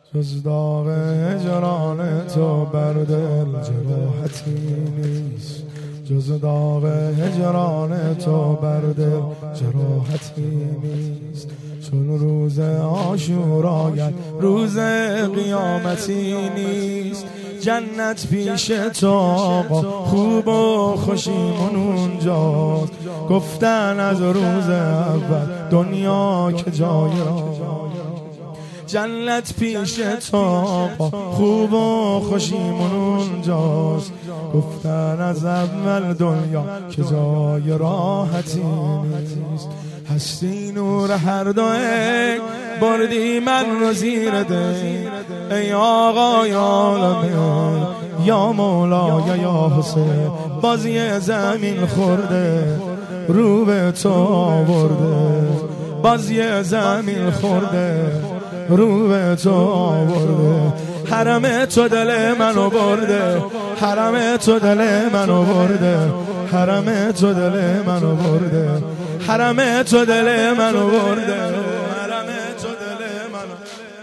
جز داغ هجران تو بر دل جراحتی نیست، جز داغ هجران تو بر دل جراحتی نیست. چون روز عاشورا روز قیامتی نیست. جنت پیش تو آقا خوب و خوشیمون اونجاست. گفتن از روز اول دنیا که جای را. جنت پیش تو آقا خوب و خوشیمون اونجاست. گفتن از اول دنیا که جای راحتی نیست. هستی نور هر دوئه بردی من رو زیر دل. ای آقای عالمین یا مولا یا حسین، بازی زمین خورده رو به تو آورده. بازی زمین خورده رو به تو آورده. حرم تو دل منو برده، حرم تو دل منو برده، حرم تو دل منو برده، حرم تو دل منو برده، حرم تو دل منو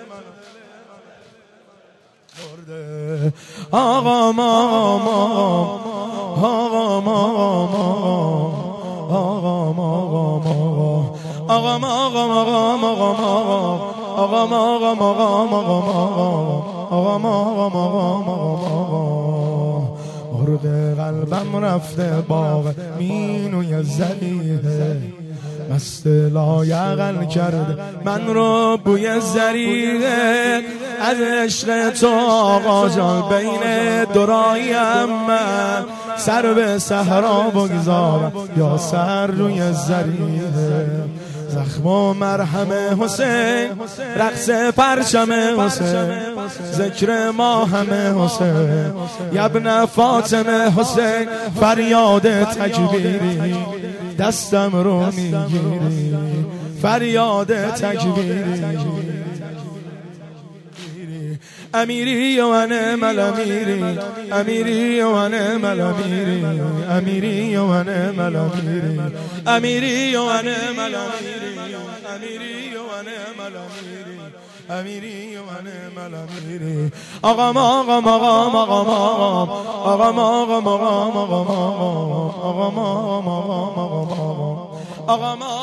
برده. آقا ما آقا ما آقا ما آقا ما آقا ما آقا ما آقا ما آقا ما آقا ما مرد قلبم رفته باغ مینوی زریه. مست لایقل کرده من رو بوی زریه. از عشق تو آقا جان بین دورایم من سر به صحرا بگذارم یا سر روی زریه. زخم و مرهم حسین، رقص پرچم حسین، ذکر ما همه حسین، یبن فاطمه حسین. فریاد تکبیری دستم رو میگیری، فریاد تکبیری. امیری و نعم الامیری، امیری و نعم الامیری، امیری و نعم الامیری، امیری و نعم الامیری، امیری و نعم الامیری، امیری و نعم الامیری. آقا ما آقا ما آقا ما آقا ما آقا ما آقا ما آقا ما آقا ما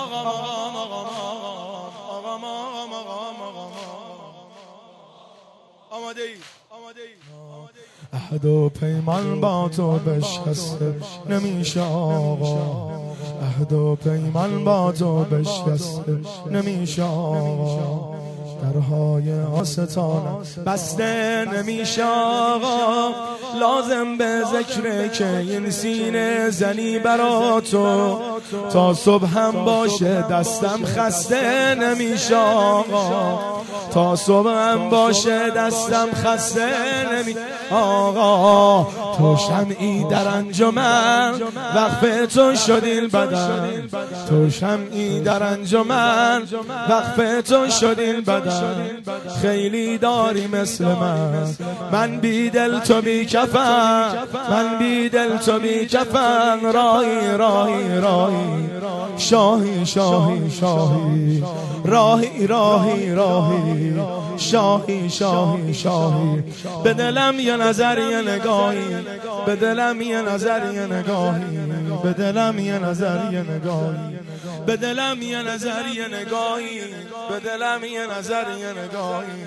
عهد و پیمان با تو بشکسته نمیشه آقا. عهد و پیمان با تو بشکسته نمیشه آقا. درهای آستانم بسته نمیشه آقا. لازم به ذکره که این سینه زنی برا تو تا صبح هم باشه دستم خسته نمیشه آقا. تا صبح هم باشه دستم خسته نمیشه آقا. تو شمعی در انجمن وقف تو شدی بدن، تو شمعی در انجمن وقف تو شدی بدن. خیلی داری مثل من بی دل تو بی کفن، من بی دل تو بی کفن. راهی راهی راهی شاهی شاهی شاهی راهی راهی راهی شاهی شاهی شاهی. به دلم یه نظر یه نگاهی، به دلم یه نظر یه نگاهی، به دلم یه نظر یه نگاهی، به دلم یه نظر یه نگاهی، به دلم یه نظر یه نگاهی.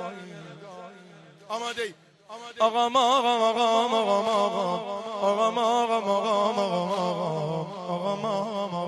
آماده ای آقا ما آقا ما آقا ما آقا ما آقا ما آقا ما آقا ما آقا ما